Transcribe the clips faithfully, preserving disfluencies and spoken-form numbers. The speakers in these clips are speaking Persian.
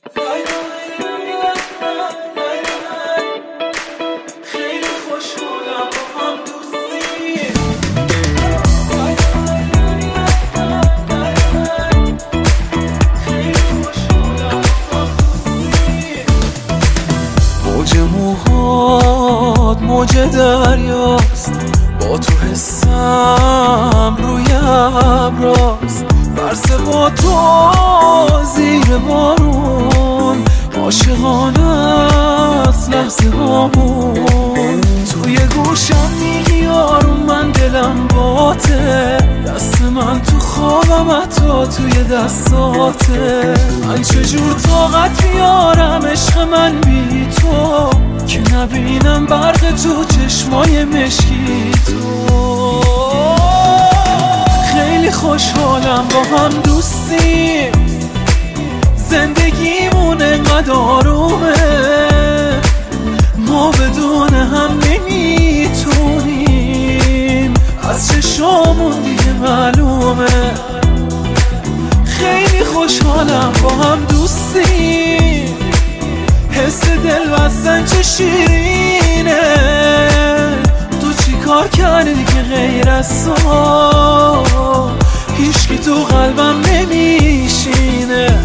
خیلی خوشحالم با هم دوستی. خیلی خوشحالم با هم دوستی. موج موهات موج دریاست، با تو حسم روی ابراست. برس با تو زیر بارون، عاشقانه است لحظه هامون. توی گوشم میگی آروم من دلم باته، دست من تو خوابم حتی توی دستاته. من چجور طاقت بیارم عشق من بی تو، که نبینم برق تو چشمای مشکی تو. خیلی خوشحالم با هم دوستیم، زندگیمون انقدر آرومه. ما بدون هم نمیتونیم، از چشامون دیگه معلومه. خیلی خوشحالم با هم دوستیم، حس دل بستن چه شیرینه. تو چی کار کردی که غیر از تو هیچکی تو قلبم نمیشینه.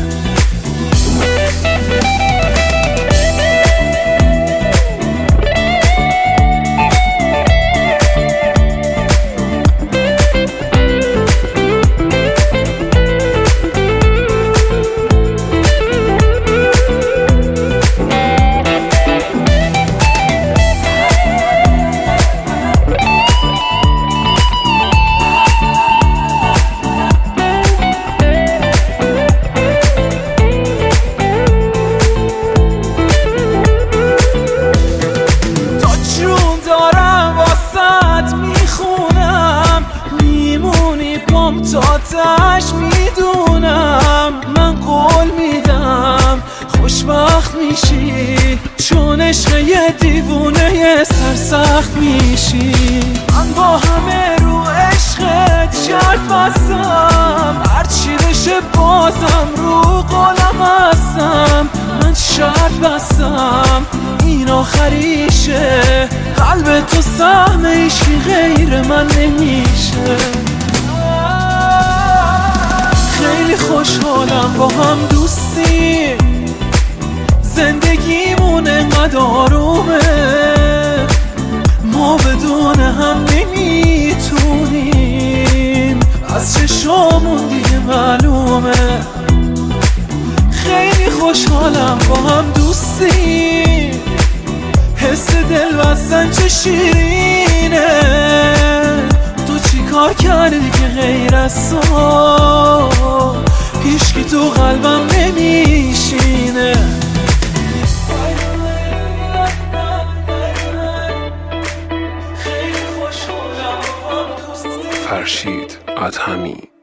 تاتش میدونم، من قول میدم خوشبخت میشی، چون عشق یه دیوونه یه سرسخت میشی. من با همه رو عشقت شرط بستم، هرچی بشه بازم رو قولم هستم. من شرط بستم این آخریشه، قلب تو سهم عشقی غیر من نمیشه. خیلی خوشحالم با هم دوستیم، زندگیمون انقدر آرومه. ما بدون هم نمیتونیم، از چشامون دیگه معلومه. خیلی خوشحالم با هم دوستیم، حس دل بستن چه شیرینه. تو چی کار کردی که غیر از تو هیچکی تو قلبم نمیشینه. فرشید ادهمی.